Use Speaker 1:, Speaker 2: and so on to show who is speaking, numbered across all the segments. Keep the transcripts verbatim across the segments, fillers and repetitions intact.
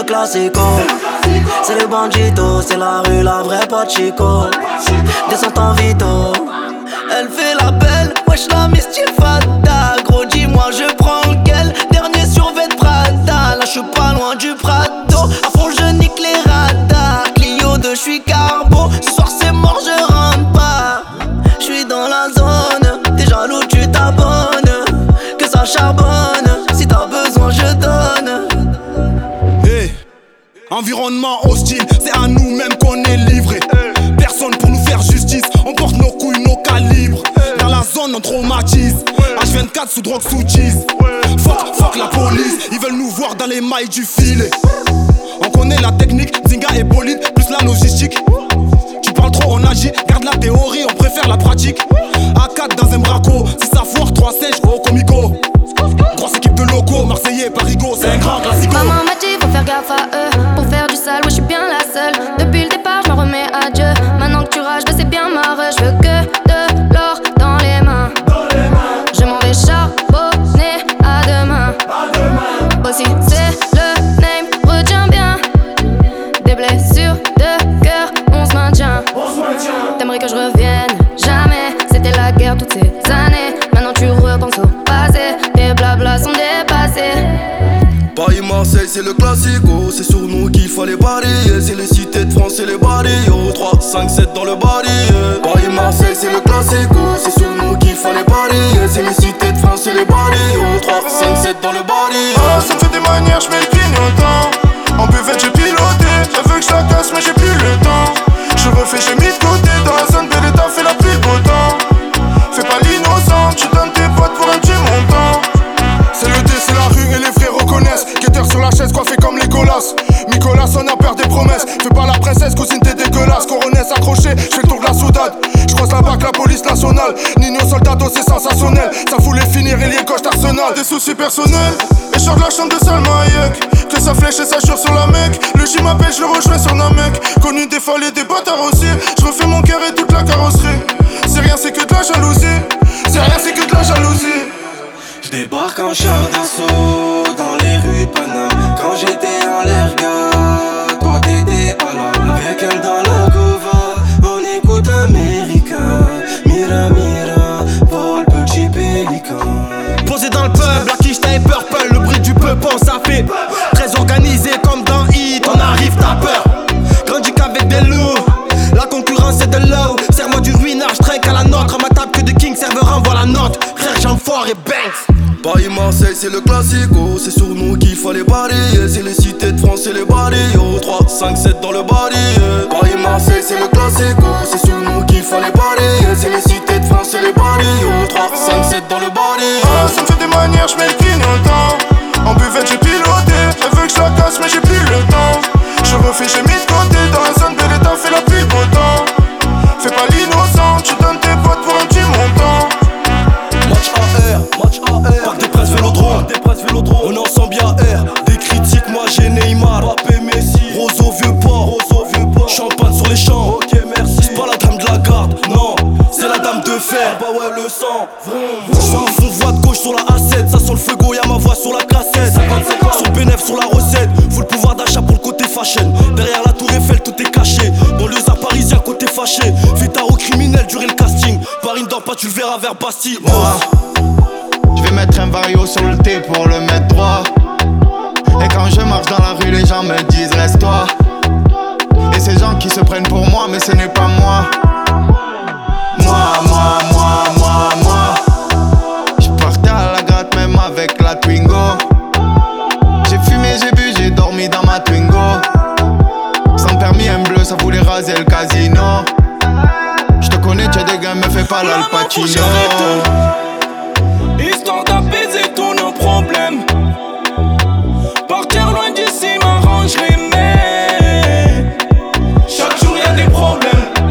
Speaker 1: le classico. C'est le bandito, c'est la rue, la vraie pas de chico. Descends en vito. Elle fait la belle, wesh la miss fada. Gros dis-moi je prends lequel. Dernier survêt Prada. Là j'suis pas loin du Prado. À fond je nique les radars. Clio deux j'suis carbo. Ce soir c'est mort je rentre pas. J'suis dans la zone. T'es jaloux tu t'abonnes. Que ça charbonne. Si t'as besoin je donne.
Speaker 2: Hey, environnement hostile. C'est à nous-mêmes qu'on est livré. Personne pour nous faire justice. On porte nos couilles, nos calibres. Dans la zone on traumatise. H vingt-quatre sous drogue, sous cheese. Fuck, fuck la police. Ils veulent nous voir dans les mailles du filet. On connaît la technique, Zinga et bolide, plus la logistique. Tu parles trop, on agit. Garde la théorie, on préfère la pratique. A quatre dans un braco. Si ça foire, trois sèches, au comico. Grosse équipe de locaux, Marseillais, Parigo, c'est un grand classico.
Speaker 3: Maman m'a dit faut faire gaffe à eux. Pour faire du sale, ouais je suis bien la seule. Depuis le départ je m'en remets à Dieu. Maintenant que tu rages, c'est bien marre. Je veux que de l'or dans les mains. Je m'en vais charbonner à demain. Aussi c'est le name, retiens bien. Des blessures de cœur, on se maintient. T'aimerais que je revienne, jamais. C'était la guerre toutes ces années. Maintenant tu repenses au passé. Tes blablas sont dépassés.
Speaker 4: Paris-Marseille c'est le classico. C'est sur nous qu'il fallait parier. C'est les cités de France et les barrios. Trois, cinq, sept dans le barillet. Paris-Marseille c'est le classico. C'est sur nous qu'il fallait parier. C'est les cités de France et les barrios. Trois, cinq, sept dans le barillet.
Speaker 5: Oh ça me fait des manières, j'mets le clignotant. En buvette j'ai piloté. Elle veut que je la casse mais j'ai plus le temps. Je refais, j'ai mis de côté. Dans la zone belle t'as fait la pluie beau temps. Fais pas l'innocent, tu donnes tes potes pour un petit montant. C'est le dé, c'est la rue et les vrais reconnaissent. Guetteur sur la chaise, coiffé comme les Golas. Nicolas, on a peur des promesses. Fais pas la princesse, cousine t'es dégueulasse. Coronesse accroché, j'fais le tour de la soudade. J'croise la bac, la police nationale. Nino Soldado, c'est sensationnel. Ça voulait finir et les coches d'Arsenal. Des soucis personnels, et je sors de la chambre de Salma Hayek. Que sa flèche et sa chure sur la mec. Le J m'appelle, je le rejoins sur Namek. Connu des folles et des bâtards aussi. Je refais mon cœur et toute la carrosserie. C'est rien, c'est que de la jalousie. C'est rien, c'est que de la jalousie.
Speaker 4: J'débarque en char d'assaut dans les rues de Paname. Quand j'étais en l'air gars, toi t'étais pas là. Avec elle dans la cova, on écoute américain. Mira mira, vol petit pélican.
Speaker 2: Posé dans le peuple, la quiche t'as purple. Le bruit du peuple, ça fait très organisé comme dans Hit. On arrive, t'as peur. Grandi qu'avec des loups. La concurrence c'est de l'eau. Serre-moi du ruinage, trinque à la nôtre. À ma table que de King, serveur envoie la note. Frère, j'en fort et banks.
Speaker 4: Paris-Marseille c'est le classico. C'est sur nous qu'il fallait parier. C'est les cités de France et les barrios. Trois, cinq, sept dans le barillet. Paris-Marseille c'est le classico. C'est sur nous qu'il fallait parier. C'est les cités de France et les barrios. Trois, cinq, sept dans le barillet.
Speaker 5: Oh ça me fait des manières, j'mets le clignotant. En buvette j'ai piloté. Elle veut que je la casse mais j'ai plus le temps. Je refais, j'ai mis de côté. Dans la zone belle t'as fait la pluie beau temps. Fais pas l'innocent, tu donnes tes potes pour un petit montant.
Speaker 4: Match A R, match A R. Parc des Princes Vélodrome, des Princes Vélodrome. On est ensemble y'a R. Des critiques, moi j'ai Neymar, Mbappé, Messi, Roseau, vieux port, Roseau, vieux port. Champagne sur les champs, ok merci. C'est pas la dame de la garde, non, c'est la dame de fer. Bah ouais le sang, vroom. J'suis à fond voix de gauche sur la A sept. Ça sent le fuego, y'a ma voix sur la cassette. Sur le bénéf, sur la recette. Faut le pouvoir d'achat pour le côté fashion. Derrière la tour Eiffel, tout est caché. Dans le zar parisien, côté fâché. Fais ta au criminel, durer le casting. Paris ne dort pas, tu le verras vers Bastille.
Speaker 6: Moi, je vais mettre un vario sur le T pour le mettre droit. Et quand je marche dans la rue, les gens me disent reste-toi. Et ces gens qui se prennent pour moi, mais ce n'est pas moi. Moi, moi, moi, moi, moi. Je partais à la gratte même avec la Twingo. J'ai fumé, j'ai bu, j'ai dormi dans ma Twingo. Sans permis, un bleu, ça voulait raser le casino. Je te connais, tu as des gars, me fais pas l'Al Pacino.
Speaker 5: Histoire d'apaiser tous nos problèmes. Partir loin d'ici m'arrangerait, mais chaque jour y'a des problèmes.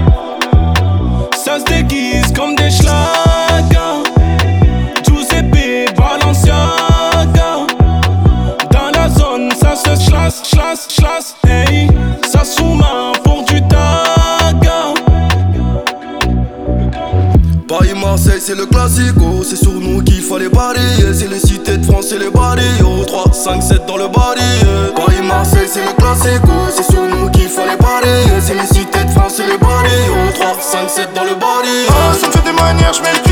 Speaker 5: Ça se déguise comme des schlags. Giuseppe Balenciaga. Dans la zone ça se chlasse, chlasse, chlasse. Hey, ça sous-main pour du tag.
Speaker 4: Paris-Marseille Marseille c'est le classico, c'est sur nous qu'il fallait balayer. C'est les cités de France et les barrios, trois, cinq, sept dans le barillet. Paris, Marseille c'est le classico, c'est sur nous qu'il fallait balayer. C'est les cités de France et les barrios, trois, cinq, sept dans le barillet.
Speaker 5: Ah, ça me fait des manières, je mets le pied